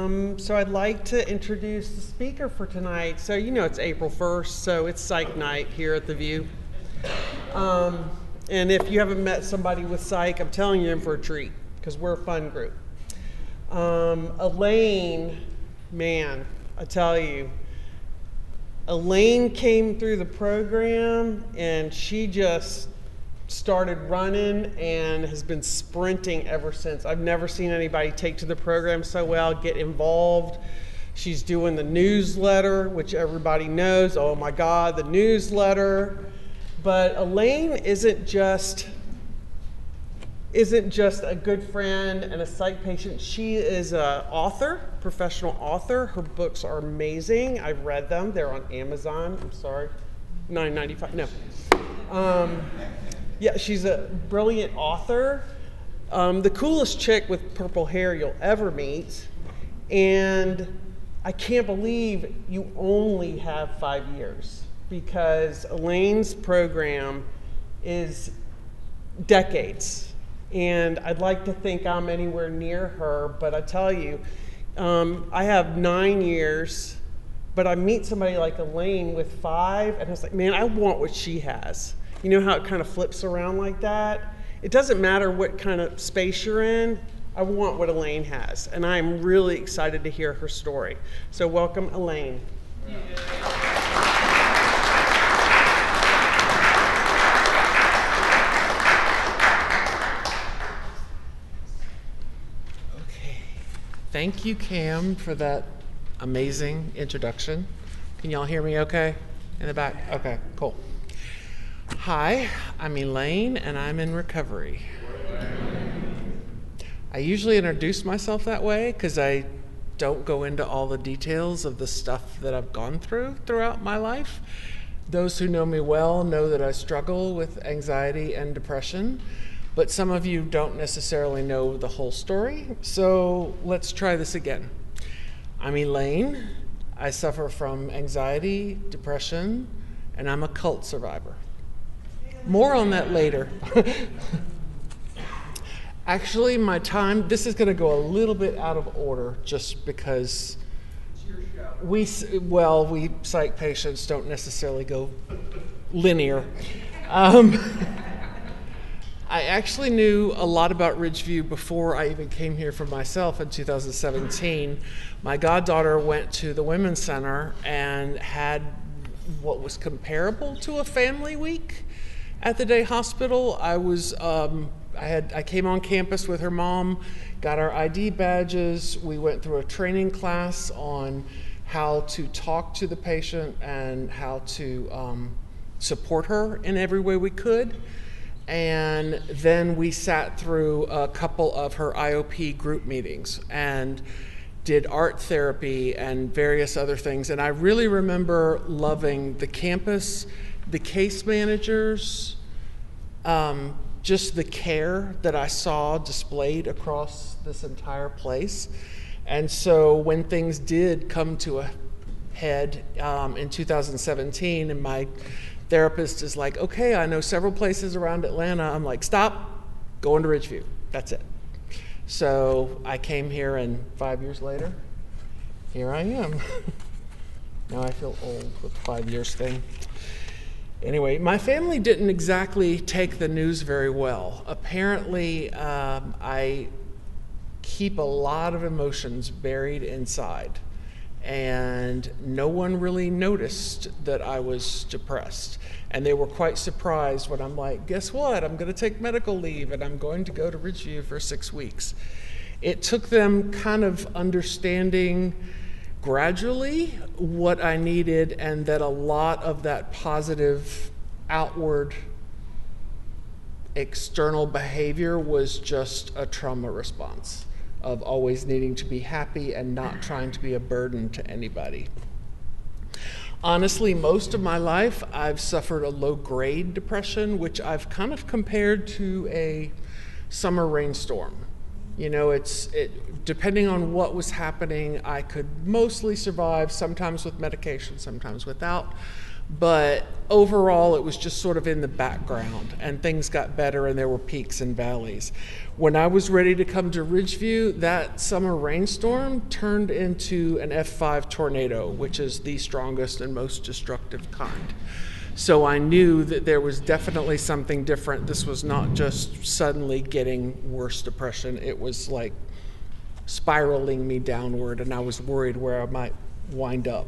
So I'd like to introduce the speaker for tonight. So you know it's April 1st, so it's Psych Night here at The View. And if you haven't met somebody with Psych, I'm telling you in for a treat, because we're a fun group. Elaine, man, I tell you, Elaine came through the program and she just started running and has been sprinting ever since. I've never seen anybody take to the program so well, get involved. She's doing the newsletter, which everybody knows. Oh my God, the newsletter. But Elaine isn't just a good friend and a psych patient. She is an author, professional author. Her books are amazing. I've read them. They're on Amazon. I'm sorry, $9.95. No. Yeah, she's a brilliant author. The coolest chick with purple hair you'll ever meet. And I can't believe you only have 5 years, because Elaine's program is decades. And I'd like to think I'm anywhere near her, but I tell you, I have 9 years, but I meet somebody like Elaine with 5, and it's like, man, I want what she has. You know how it kind of flips around like that? It doesn't matter what kind of space you're in. I want what Elaine has, and I'm really excited to hear her story. So welcome, Elaine. Okay. Thank you, Cam, for that amazing introduction. Can y'all hear me okay in the back? Okay, cool. Hi, I'm Elaine, and I'm in recovery. I usually introduce myself that way because I don't go into all the details of the stuff that I've gone through throughout my life. Those who know me well know that I struggle with anxiety and depression, but some of you don't necessarily know the whole story, so let's try this again. I'm Elaine. I suffer from anxiety, depression, and I'm a cult survivor. More on that later. Actually, this is going to go a little bit out of order just because we psych patients don't necessarily go linear. I actually knew a lot about Ridgeview before I even came here for myself in 2017. My goddaughter went to the Women's Center and had what was comparable to a family week at the day hospital. I came on campus with her mom, got our ID badges. We went through a training class on how to talk to the patient and how to support her in every way we could. And then we sat through a couple of her IOP group meetings and did art therapy and various other things. And I really remember loving the campus, the case managers, just the care that I saw displayed across this entire place. And so when things did come to a head in 2017, and my therapist is like, okay, I know several places around Atlanta. I'm like, stop, go into Ridgeview. That's it. So I came here, and 5 years later, here I am. Now I feel old with the 5 years thing. Anyway, my family didn't exactly take the news very well. Apparently, I keep a lot of emotions buried inside, and no one really noticed that I was depressed. And they were quite surprised when I'm like, guess what? I'm going to take medical leave, and I'm going to go to Ridgeview for 6 weeks. It took them kind of understanding gradually what I needed, and that a lot of that positive outward external behavior was just a trauma response of always needing to be happy and not trying to be a burden to anybody. Honestly, most of my life I've suffered a low-grade depression, which I've kind of compared to a summer rainstorm. You know, depending on what was happening, I could mostly survive, sometimes with medication, sometimes without. But overall, it was just sort of in the background, and things got better, and there were peaks and valleys. When I was ready to come to Ridgeview, that summer rainstorm turned into an F5 tornado, which is the strongest and most destructive kind. So I knew that there was definitely something different. This was not just suddenly getting worse depression. It was like spiraling me downward, and I was worried where I might wind up.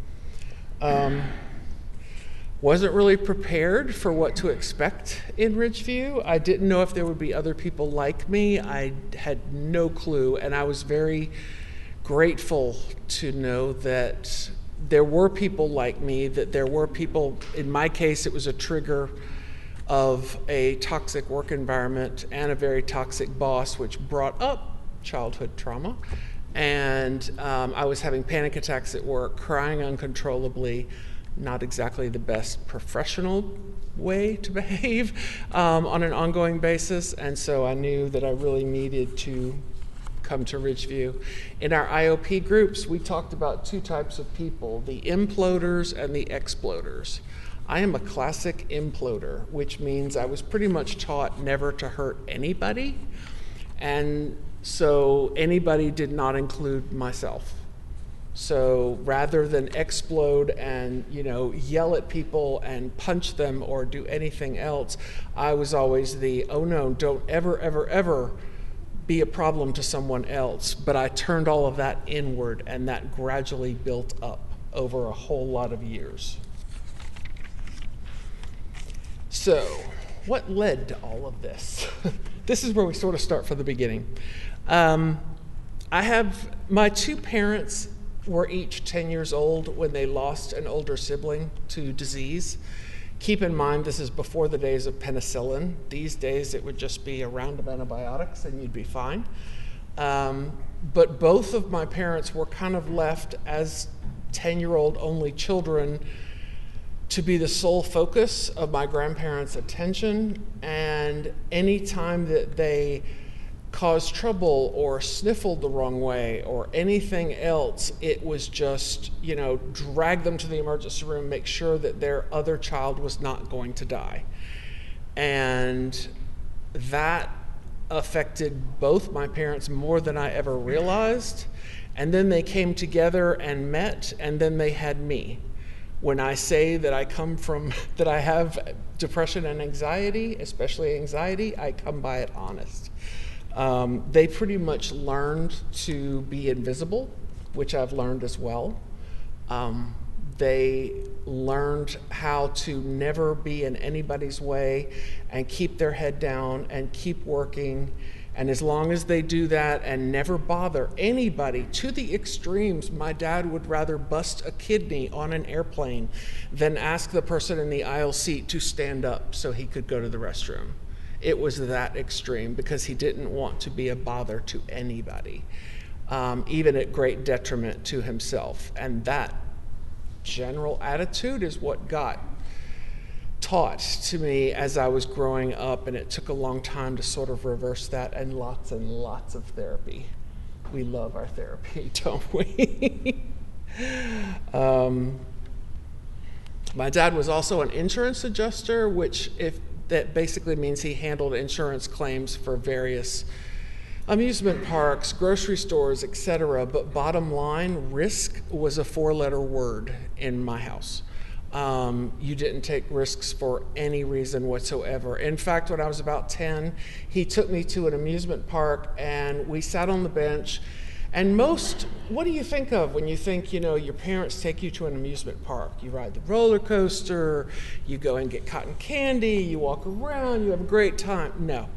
Wasn't really prepared for what to expect in Ridgeview. I didn't know if there would be other people like me. I had no clue, and I was very grateful to know that there were people like me, that there were people, in my case, it was a trigger of a toxic work environment and a very toxic boss, which brought up childhood trauma. And I was having panic attacks at work, crying uncontrollably, not exactly the best professional way to behave on an ongoing basis. And so I knew that I really needed to come to Ridgeview. In our IOP groups, we talked about two types of people, the imploders and the exploders. I am a classic imploder, which means I was pretty much taught never to hurt anybody. And so anybody did not include myself. So rather than explode and, yell at people and punch them or do anything else, I was always the, oh no, don't ever, ever, ever be a problem to someone else. But I turned all of that inward, and that gradually built up over a whole lot of years. So what led to all of this? This is where we sort of start from the beginning. My two parents were each 10 years old when they lost an older sibling to disease. Keep in mind, this is before the days of penicillin. These days, it would just be a round of antibiotics and you'd be fine. But both of my parents were kind of left as 10-year-old only children to be the sole focus of my grandparents' attention. And any time that they caused trouble or sniffled the wrong way or anything else, it was just, drag them to the emergency room, make sure that their other child was not going to die. And that affected both my parents more than I ever realized. And then they came together and met, and then they had me. When I say that that I have depression and anxiety, especially anxiety, I come by it honest. They pretty much learned to be invisible, which I've learned as well. They learned how to never be in anybody's way and keep their head down and keep working. And as long as they do that and never bother anybody to the extremes, my dad would rather bust a kidney on an airplane than ask the person in the aisle seat to stand up so he could go to the restroom. It was that extreme because he didn't want to be a bother to anybody, even at great detriment to himself. And that general attitude is what got taught to me as I was growing up, and it took a long time to sort of reverse that, and lots of therapy. We love our therapy, don't we? My dad was also an insurance adjuster, which that basically means he handled insurance claims for various amusement parks, grocery stores, etc. But bottom line, risk was a 4-letter word in my house. You didn't take risks for any reason whatsoever. In fact, when I was about 10, he took me to an amusement park and we sat on the bench. And what do you think of when you think, your parents take you to an amusement park? You ride the roller coaster, you go and get cotton candy, you walk around, you have a great time. No.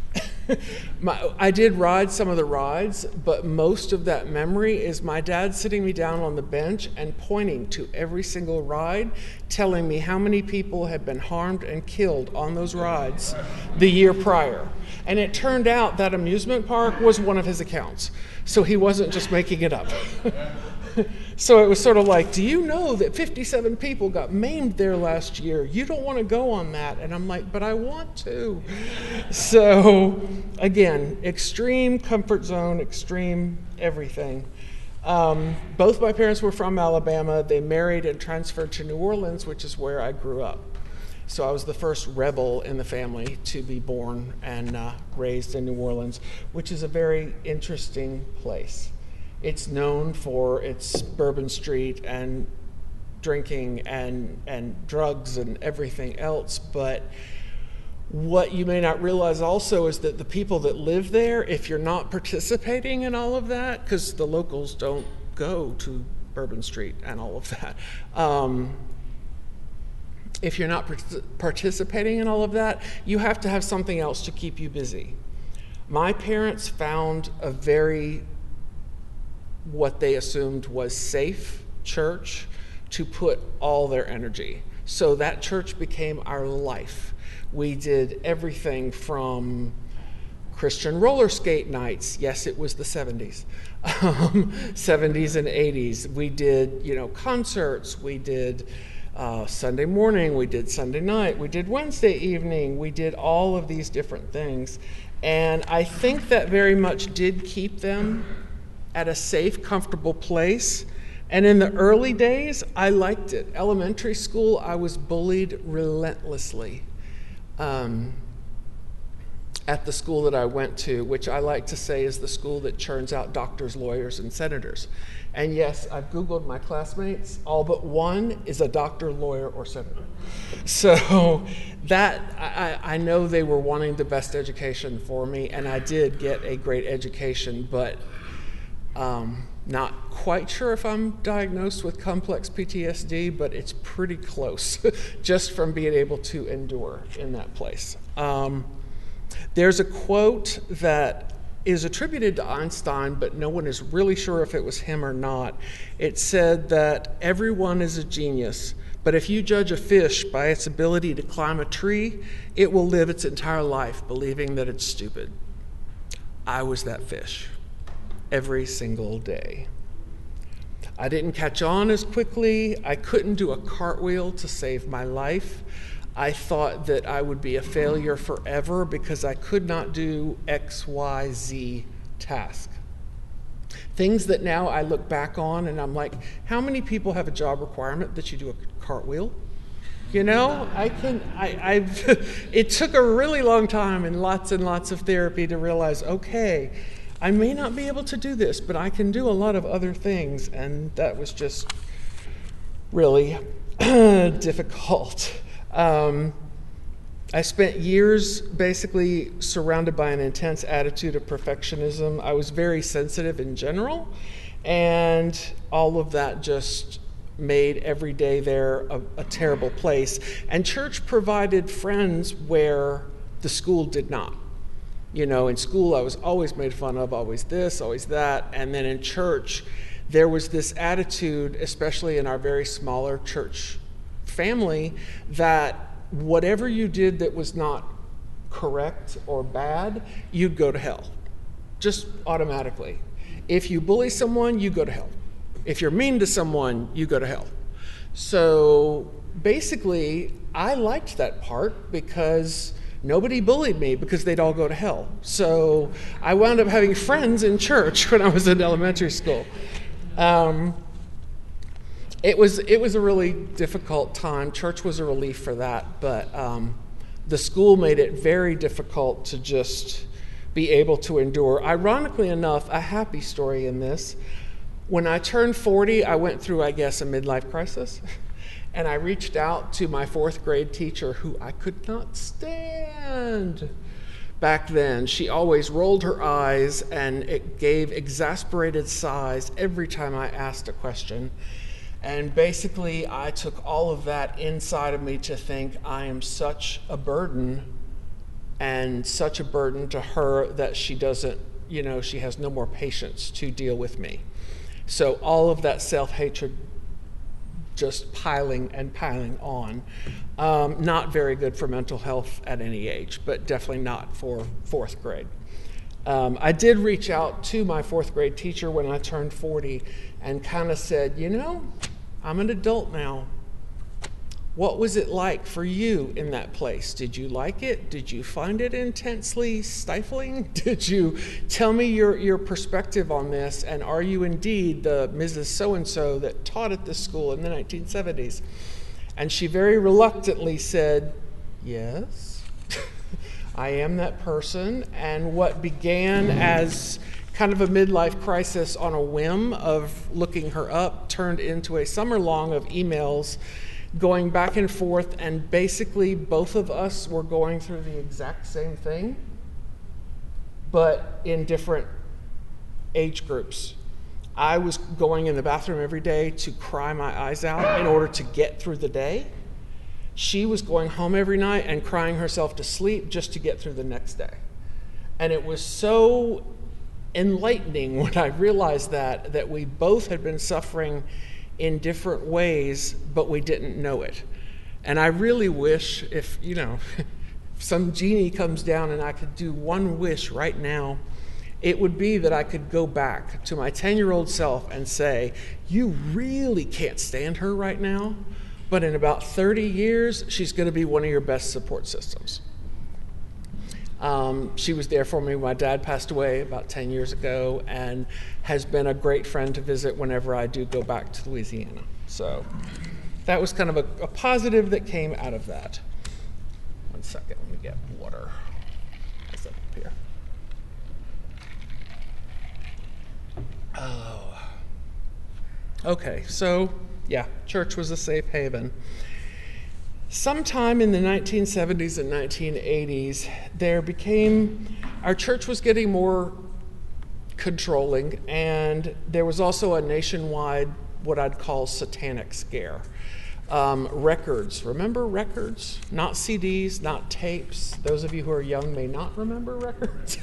I did ride some of the rides, but most of that memory is my dad sitting me down on the bench and pointing to every single ride, telling me how many people had been harmed and killed on those rides the year prior. And it turned out that amusement park was one of his accounts. So he wasn't just making it up. So it was sort of like, do you know that 57 people got maimed there last year? You don't want to go on that. And I'm like, but I want to. So again, extreme comfort zone, extreme everything. Both my parents were from Alabama. They married and transferred to New Orleans, which is where I grew up. So I was the first rebel in the family to be born and raised in New Orleans, which is a very interesting place. It's known for its Bourbon Street and drinking and drugs and everything else, but what you may not realize also is that the people that live there, if you're not participating in all of that, because the locals don't go to Bourbon Street and all of that, if you're not participating in all of that, you have to have something else to keep you busy. My parents found a very, what they assumed was safe church to put all their energy. So that church became our life. We did everything from Christian roller skate nights. Yes, it was the 70s. 70s and 80s. We did, concerts. We did Sunday morning. We did Sunday night. We did Wednesday evening. We did all of these different things. And I think that very much did keep them at a safe, comfortable place. And in the early days, I liked it. Elementary school, I was bullied relentlessly. At the school that I went to, which I like to say is the school that churns out doctors, lawyers, and senators. And yes, I've Googled my classmates. All but one is a doctor, lawyer, or senator. So that, I know they were wanting the best education for me, and I did get a great education, but not quite sure if I'm diagnosed with complex PTSD, but it's pretty close just from being able to endure in that place. There's a quote that is attributed to Einstein, but no one is really sure if it was him or not. It said that everyone is a genius, but if you judge a fish by its ability to climb a tree, it will live its entire life believing that it's stupid. I was that fish every single day. I didn't catch on as quickly. I couldn't do a cartwheel to save my life. I thought that I would be a failure forever because I could not do X, Y, Z task. Things that now I look back on and I'm like, how many people have a job requirement that you do a cartwheel? It took a really long time and lots of therapy to realize, okay, I may not be able to do this, but I can do a lot of other things, and that was just really difficult. I spent years basically surrounded by an intense attitude of perfectionism. I was very sensitive in general, and all of that just made every day there a terrible place. And church provided friends where the school did not. In school I was always made fun of, always this, always that, and then in church there was this attitude, especially in our very smaller church family, that whatever you did that was not correct or bad, you'd go to hell, just automatically. If you bully someone, you go to hell. If you're mean to someone, you go to hell. So basically, I liked that part because nobody bullied me because they'd all go to hell. So I wound up having friends in church when I was in elementary school. It was a really difficult time. Church was a relief for that, but the school made it very difficult to just be able to endure. Ironically enough, a happy story in this. When I turned 40, I went through, I guess, a midlife crisis. And I reached out to my 4th grade teacher, who I could not stand back then. She always rolled her eyes, and it gave exasperated sighs every time I asked a question. And basically, I took all of that inside of me to think I am such a burden, and such a burden to her that she doesn't, she has no more patience to deal with me. So all of that self-hatred just piling on. Not very good for mental health at any age, but definitely not for 4th grade. I did reach out to my 4th grade teacher when I turned 40 and kind of said, I'm an adult now. What was it like for you in that place? Did you like it? Did you find it intensely stifling? Did you tell me your perspective on this? And are you indeed the Mrs. So-and-so that taught at this school in the 1970s? And she very reluctantly said, yes, I am that person. And what began as kind of a midlife crisis on a whim of looking her up turned into a summer long of emails going back and forth, and basically both of us were going through the exact same thing, but in different age groups. I was going in the bathroom every day to cry my eyes out in order to get through the day. She was going home every night and crying herself to sleep just to get through the next day. And it was so enlightening when I realized that we both had been suffering in different ways, but we didn't know it. And I really wish if some genie comes down and I could do one wish right now, it would be that I could go back to my 10-year-old self and say, you really can't stand her right now, but in about 30 years, she's going to be one of your best support systems. She was there for me when my dad passed away about 10 years ago, and has been a great friend to visit whenever I do go back to Louisiana. So that was kind of a positive that came out of that. One second, let me get water. What's up here? Oh. Okay, so yeah, church was a safe haven. Sometime in the 1970s and 1980s, our church was getting more controlling, and there was also a nationwide, what I'd call satanic scare. Records, remember records? Not CDs, not tapes. Those of you who are young may not remember records.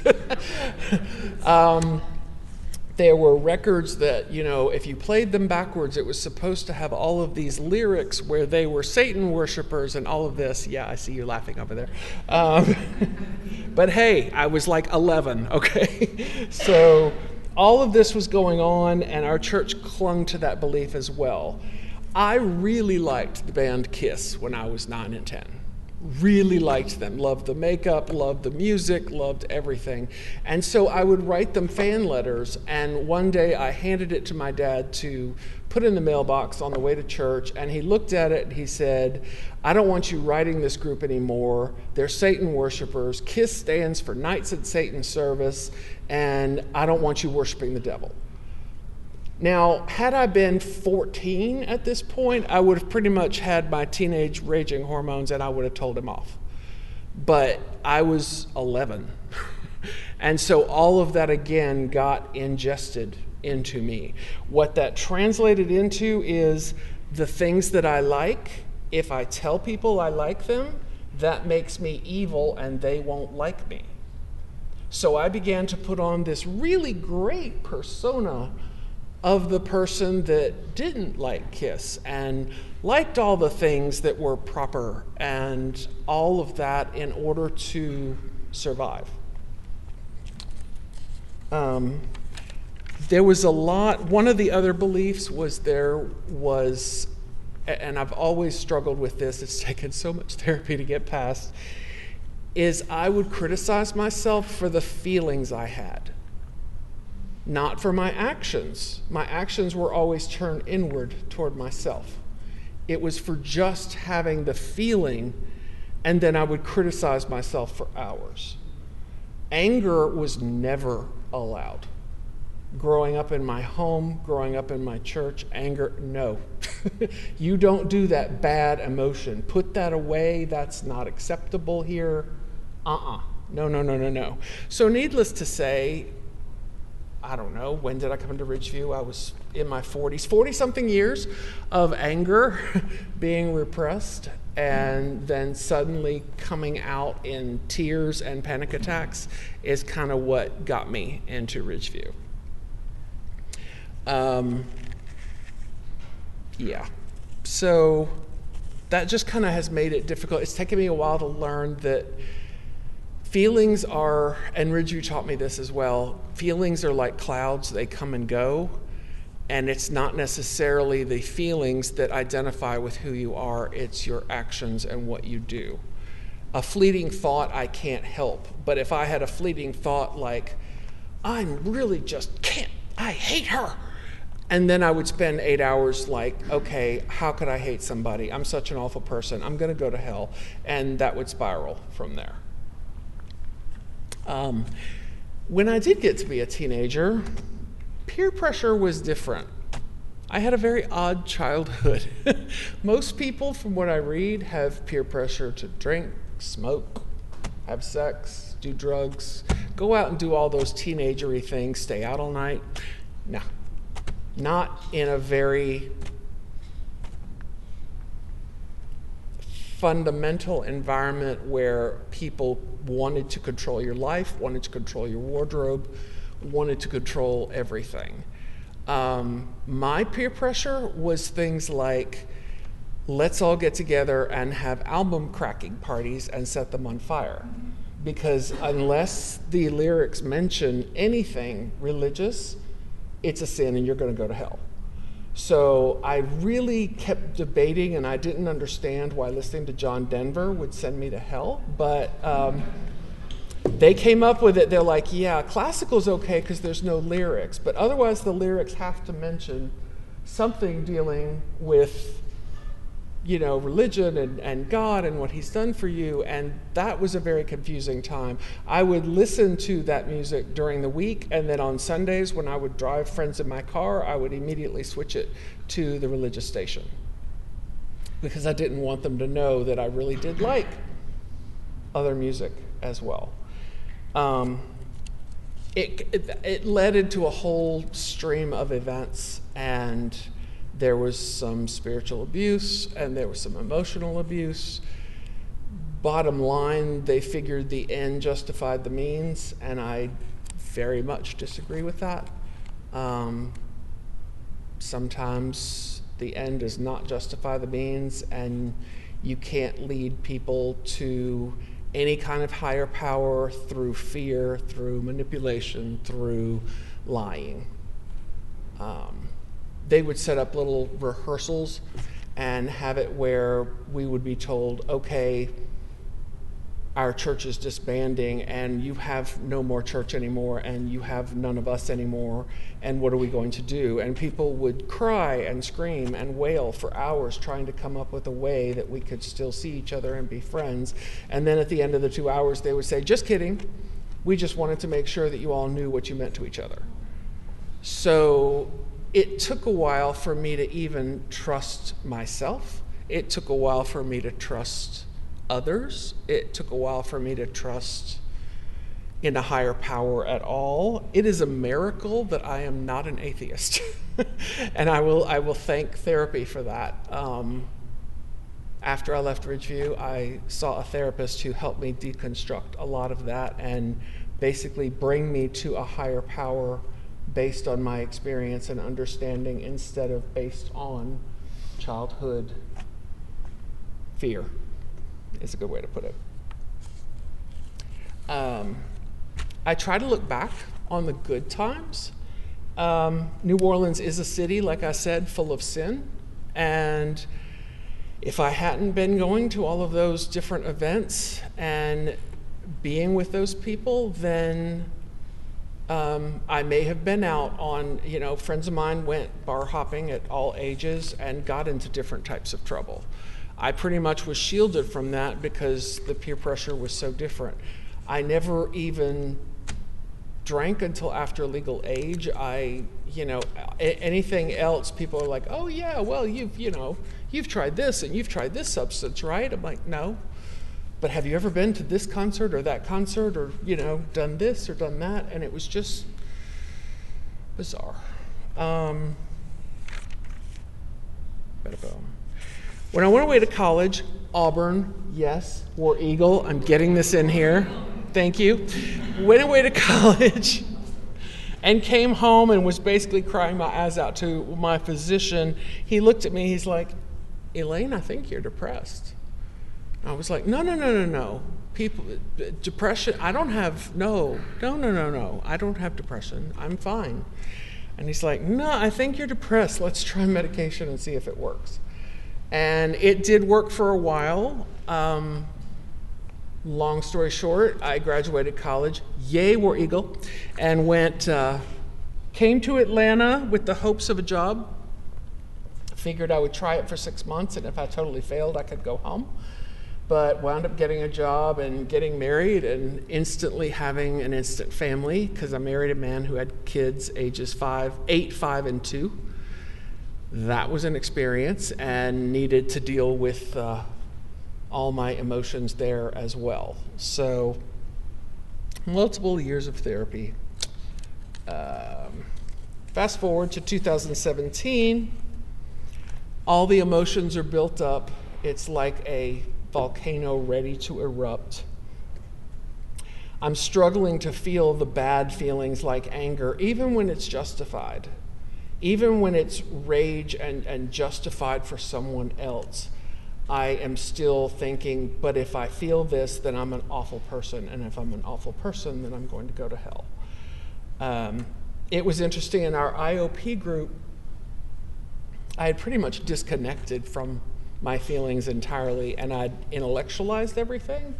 There were records that, if you played them backwards, it was supposed to have all of these lyrics where they were Satan worshipers and all of this. Yeah, I see you laughing over there. But hey, I was like 11, okay? So all of this was going on, and our church clung to that belief as well. I really liked the band Kiss when I was 9 and 10. Really liked them, loved the makeup, loved the music, loved everything. And so I would write them fan letters, and one day I handed it to my dad to put in the mailbox on the way to church, and he looked at it and he said, I don't want you writing this group anymore. They're Satan worshipers. KISS stands for Knights at Satan's Service, and I don't want you worshiping the devil. Now, had I been 14 at this point, I would have pretty much had my teenage raging hormones and I would have told him off. But I was 11. And so all of that again got ingested into me. What that translated into is the things that I like, if I tell people I like them, that makes me evil and they won't like me. So I began to put on this really great persona of the person that didn't like KISS and liked all the things that were proper and all of that in order to survive. There was a lot. One of the other beliefs was and I've always struggled with this, it's taken so much therapy to get past, is I would criticize myself for the feelings I had. Not for my actions. My actions were always turned inward toward myself. It was for just having the feeling, and then I would criticize myself for hours. Anger was never allowed. Growing up in my home, growing up in my church, anger, no. You don't do that bad emotion. Put that away. That's not acceptable here. No. So needless to say, I don't know, when did I come into Ridgeview? I was in my 40s, 40-something years of anger being repressed, and then suddenly coming out in tears and panic attacks is kind of what got me into Ridgeview. So that just kind of has made it difficult. It's taken me a while to learn that feelings are, and Ridgeview taught me this as well, feelings are like clouds, they come and go. And it's not necessarily the feelings that identify with who you are, it's your actions and what you do. A fleeting thought I can't help, but if I had a fleeting thought like, I'm really just can't, I hate her. And then I would spend 8 hours like, okay, how could I hate somebody? I'm such an awful person. I'm going to go to hell. And that would spiral from there. When I did get to be a teenager, peer pressure was different. I had a very odd childhood. Most people, from what I read, have peer pressure to drink, smoke, have sex, do drugs, go out and do all those teenagery things, stay out all night. No. Not in a very fundamental environment where people wanted to control your life, wanted to control your wardrobe, wanted to control everything. My peer pressure was things like, let's all get together and have album cracking parties and set them on fire. Because unless the lyrics mention anything religious, it's a sin and you're going to go to hell. So I really kept debating, and I didn't understand why listening to John Denver would send me to hell, but they came up with it. They're like, yeah, classical's okay because there's no lyrics, but otherwise the lyrics have to mention something dealing with, you know, religion and God and what he's done for you, and that was a very confusing time. I would listen to that music during the week, and then on Sundays when I would drive friends in my car, I would immediately switch it to the religious station because I didn't want them to know that I really did like other music as well. It led into a whole stream of events, and there was some spiritual abuse and there was some emotional abuse. Bottom line, they figured the end justified the means, and I very much disagree with that. Sometimes the end does not justify the means, and you can't lead people to any kind of higher power through fear, through manipulation, through lying. They would set up little rehearsals and have it where we would be told, okay, our church is disbanding and you have no more church anymore and you have none of us anymore, and what are we going to do? And people would cry and scream and wail for hours trying to come up with a way that we could still see each other and be friends. And then at the end of the 2 hours they would say, just kidding, we just wanted to make sure that you all knew what you meant to each other. So it took a while for me to even trust myself. It took a while for me to trust others. It took a while for me to trust in a higher power at all. It is a miracle that I am not an atheist. And I will thank therapy for that. After I left Ridgeview, I saw a therapist who helped me deconstruct a lot of that and basically bring me to a higher power based on my experience and understanding instead of based on childhood fear, is a good way to put it. I try to look back on the good times. New Orleans is a city, like I said, full of sin. And if I hadn't been going to all of those different events and being with those people, then I may have been out on, friends of mine went bar hopping at all ages and got into different types of trouble. I pretty much was shielded from that because the peer pressure was so different. I never even drank until after legal age. Anything else, people are like, oh yeah, well, you've tried this and you've tried this substance, right? I'm like, no. But have you ever been to this concert or that concert or, done this or done that? And it was just bizarre. When I went away to college, Auburn, yes, War Eagle, I'm getting this in here. Thank you. Went away to college and came home and was basically crying my eyes out to my physician. He looked at me, he's like, Elaine, I think you're depressed. I was like, no. Depression, I don't have, no. I don't have depression. I'm fine. And he's like, no, I think you're depressed. Let's try medication and see if it works. And it did work for a while. Long story short, I graduated college, yay, War Eagle, and came to Atlanta with the hopes of a job. Figured I would try it for 6 months, and if I totally failed, I could go home. But wound up getting a job and getting married and instantly having an instant family, because I married a man who had kids ages 8, 5, and 2. That was an experience and needed to deal with all my emotions there as well. So multiple years of therapy. Fast forward to 2017, all the emotions are built up. It's like a volcano ready to erupt. I'm struggling to feel the bad feelings like anger, even when it's justified, even when it's rage and justified for someone else. I am still thinking, but if I feel this, then I'm an awful person, and if I'm an awful person, then I'm going to go to hell. It was interesting, in our IOP group, I had pretty much disconnected from my feelings entirely, and I'd intellectualized everything.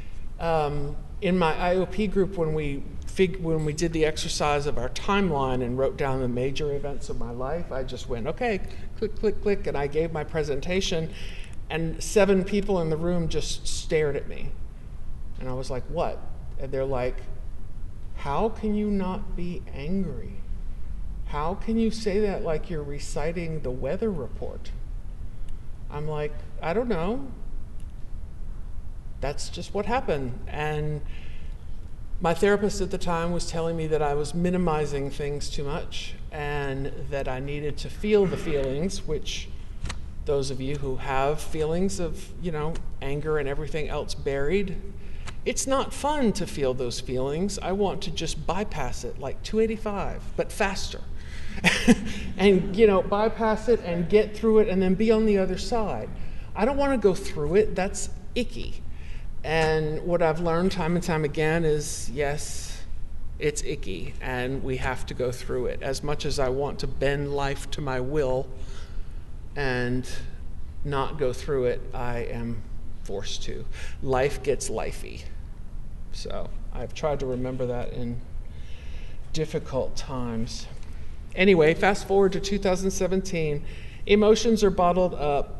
In my IOP group, when we did the exercise of our timeline and wrote down the major events of my life, I just went, okay, click, click, click, and I gave my presentation, and 7 people in the room just stared at me. And I was like, what? And they're like, how can you not be angry? How can you say that like you're reciting the weather report? I'm like, I don't know. That's just what happened. And my therapist at the time was telling me that I was minimizing things too much and that I needed to feel the feelings, which those of you who have feelings of, anger and everything else buried, it's not fun to feel those feelings. I want to just bypass it like 285, but faster. And, bypass it and get through it and then be on the other side. I don't want to go through it. That's icky. And what I've learned time and time again is, yes, it's icky, and we have to go through it. As much as I want to bend life to my will and not go through it, I am forced to. Life gets lifey. So I've tried to remember that in difficult times. Anyway, fast forward to 2017. Emotions are bottled up.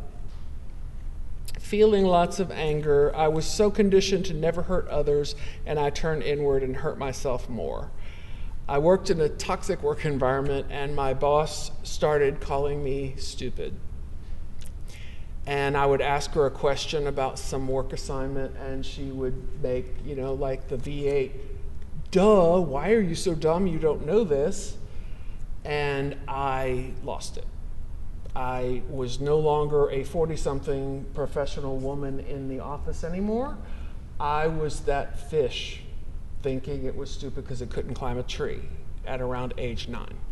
Feeling lots of anger. I was so conditioned to never hurt others, and I turned inward and hurt myself more. I worked in a toxic work environment, and my boss started calling me stupid. And I would ask her a question about some work assignment, and she would make, like the V8, duh, why are you so dumb you don't know this? And I lost it. I was no longer a 40-something professional woman in the office anymore. I was that fish thinking it was stupid because it couldn't climb a tree at around age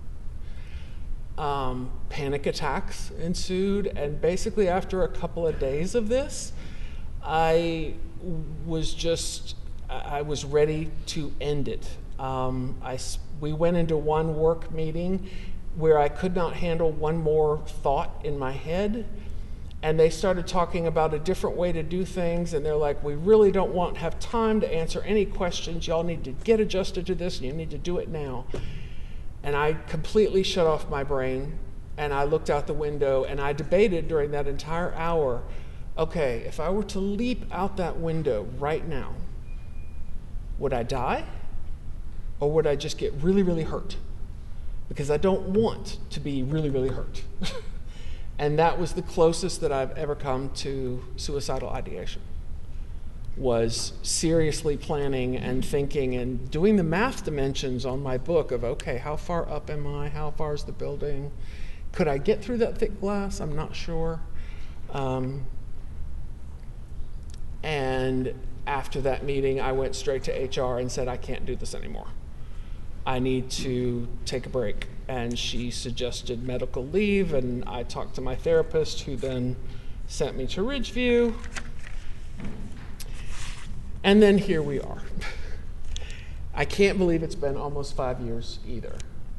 9. Panic attacks ensued, and basically after a couple of days of this, I was ready to end it. We went into one work meeting where I could not handle one more thought in my head, and they started talking about a different way to do things, and they're like, we really don't have time to answer any questions. Y'all need to get adjusted to this, and you need to do it now. And I completely shut off my brain, and I looked out the window, and I debated during that entire hour, okay, if I were to leap out that window right now, would I die? Or would I just get really, really hurt? Because I don't want to be really, really hurt. And that was the closest that I've ever come to suicidal ideation, was seriously planning and thinking and doing the math dimensions on my book of, okay, how far up am I? How far is the building? Could I get through that thick glass? I'm not sure. And after that meeting, I went straight to HR and said, I can't do this anymore. I need to take a break. And she suggested medical leave, and I talked to my therapist, who then sent me to Ridgeview. And then here we are. I can't believe it's been almost 5 years either.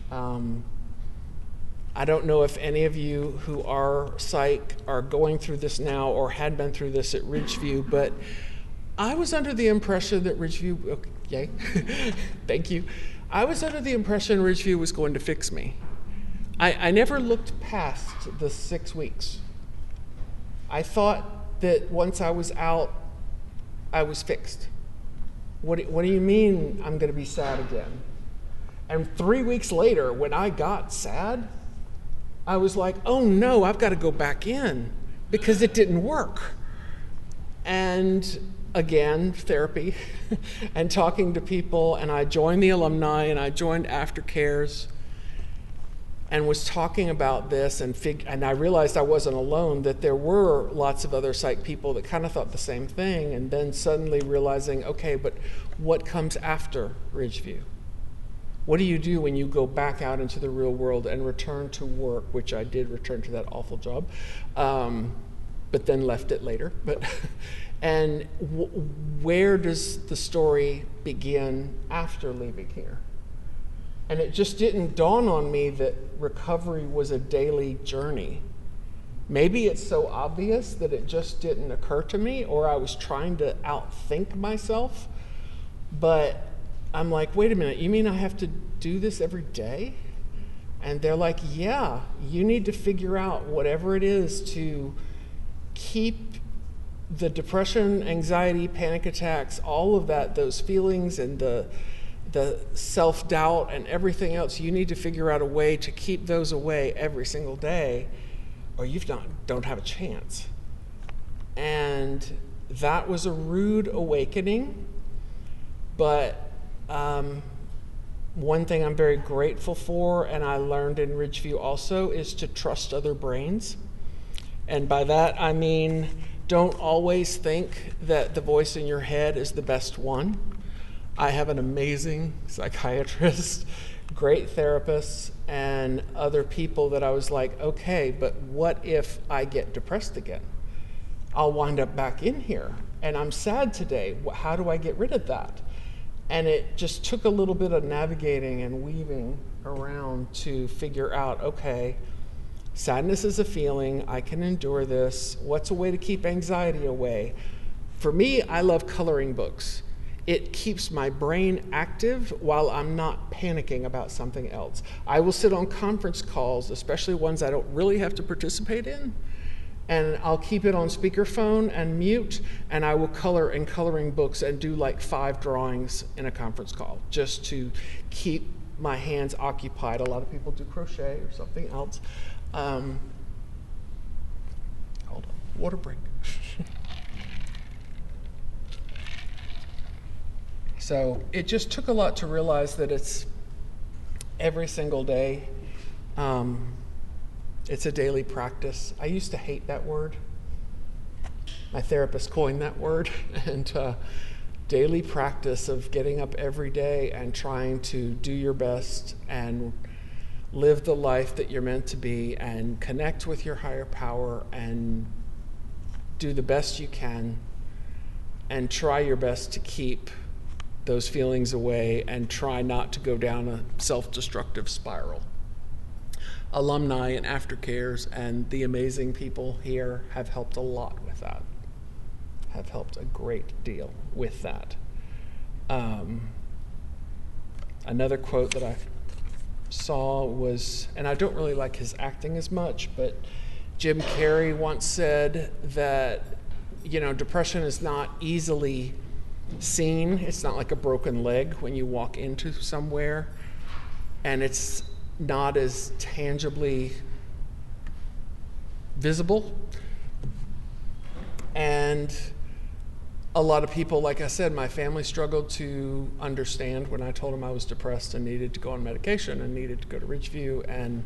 I don't know if any of you who are psych are going through this now or had been through this at Ridgeview, but I was under the impression that Ridgeview, okay, yay, thank you. I was under the impression Ridgeview was going to fix me. I never looked past the 6 weeks. I thought that once I was out, I was fixed. What do you mean I'm going to be sad again? And 3 weeks later, when I got sad, I was like, oh no, I've got to go back in because it didn't work. And again, therapy and talking to people, and I joined the alumni and I joined Aftercares and was talking about this, and I realized I wasn't alone, that there were lots of other psych people that kind of thought the same thing, and then suddenly realizing, okay, but what comes after Ridgeview? What do you do when you go back out into the real world and return to work, which I did return to that awful job, but then left it later. And where does the story begin after leaving here? And it just didn't dawn on me that recovery was a daily journey. Maybe it's so obvious that it just didn't occur to me, or I was trying to outthink myself. But I'm like, wait a minute, you mean I have to do this every day? And they're like, yeah, you need to figure out whatever it is to keep the depression, anxiety, panic attacks, all of that, those feelings and the self-doubt and everything else. You need to figure out a way to keep those away every single day, or you don't have a chance. And that was a rude awakening, but one thing I'm very grateful for, and I learned in Ridgeview also, is to trust other brains. And by that I mean, don't always think that the voice in your head is the best one. I have an amazing psychiatrist, great therapists, and other people that I was like, okay, but what if I get depressed again? I'll wind up back in here, and I'm sad today. How do I get rid of that? And it just took a little bit of navigating and weaving around to figure out, okay, sadness is a feeling, I can endure this. What's a way to keep anxiety away? For me, I love coloring books. It keeps my brain active while I'm not panicking about something else. I will sit on conference calls, especially ones I don't really have to participate in, and I'll keep it on speakerphone and mute, and I will color in coloring books and do like 5 drawings in a conference call just to keep my hands occupied. A lot of people do crochet or something else. Hold on, water break. So it just took a lot to realize that it's every single day. It's a daily practice. I used to hate that word. My therapist coined that word. And daily practice of getting up every day and trying to do your best and live the life that you're meant to be and connect with your higher power and do the best you can and try your best to keep those feelings away and try not to go down a self-destructive spiral. Alumni and Aftercares and the amazing people here have helped a lot with that, have helped a great deal with that. Another quote that I saw was, and I don't really like his acting as much, but Jim Carrey once said that, depression is not easily seen. It's not like a broken leg when you walk into somewhere, and it's not as tangibly visible. And a lot of people, like I said, my family struggled to understand when I told them I was depressed and needed to go on medication and needed to go to Ridgeview. And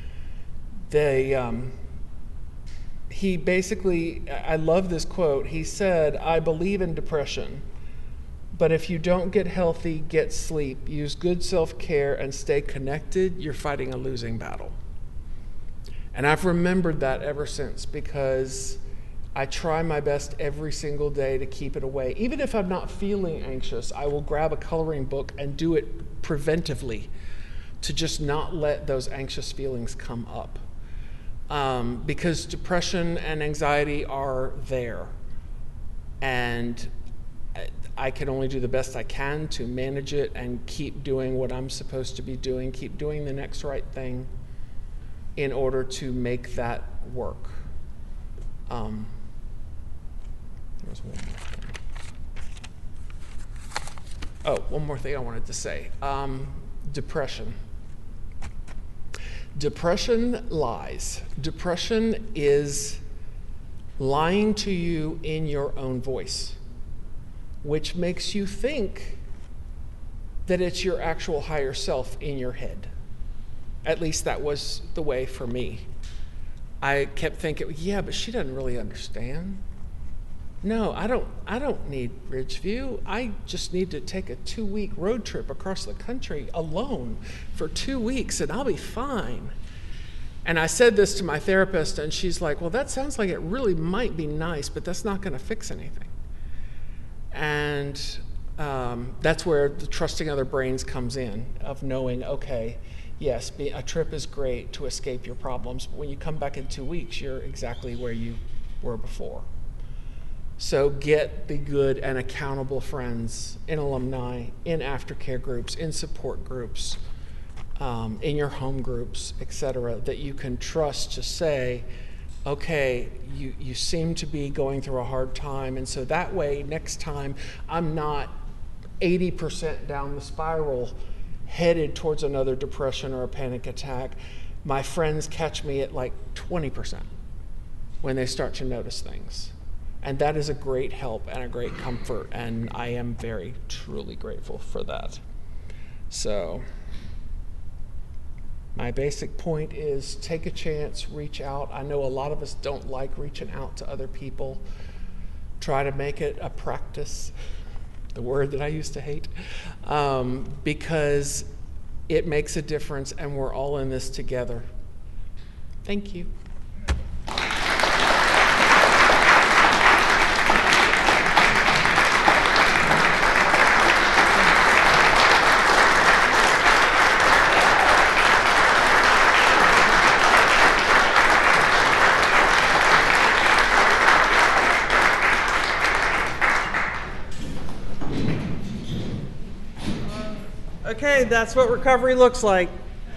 he basically, I love this quote. He said, "I believe in depression, but if you don't get healthy, get sleep, use good self-care, and stay connected, you're fighting a losing battle." And I've remembered that ever since, because I try my best every single day to keep it away. Even if I'm not feeling anxious, I will grab a coloring book and do it preventively to just not let those anxious feelings come up. Because depression and anxiety are there. And I can only do the best I can to manage it and keep doing what I'm supposed to be doing, keep doing the next right thing in order to make that work. There was one more thing. Oh, one more thing I wanted to say. Depression. Depression lies. Depression is lying to you in your own voice, which makes you think that it's your actual higher self in your head. At least that was the way for me. I kept thinking, yeah, but she doesn't really understand. No, I don't need Ridgeview. I just need to take a 2-week road trip across the country alone for 2 weeks and I'll be fine. And I said this to my therapist and she's like, well, that sounds like it really might be nice, but that's not going to fix anything. And that's where the trusting other brains comes in, of knowing, okay, yes, a trip is great to escape your problems, but when you come back in 2 weeks, you're exactly where you were before. So get the good and accountable friends in alumni, in aftercare groups, in support groups, in your home groups, etc., that you can trust to say, okay, you seem to be going through a hard time, and so that way next time I'm not 80% down the spiral headed towards another depression or a panic attack. My friends catch me at like 20% when they start to notice things. And that is a great help and a great comfort, and I am very, truly grateful for that. So my basic point is take a chance, reach out. I know a lot of us don't like reaching out to other people. Try to make it a practice, the word that I used to hate, because it makes a difference and we're all in this together. Thank you. Okay, that's what recovery looks like.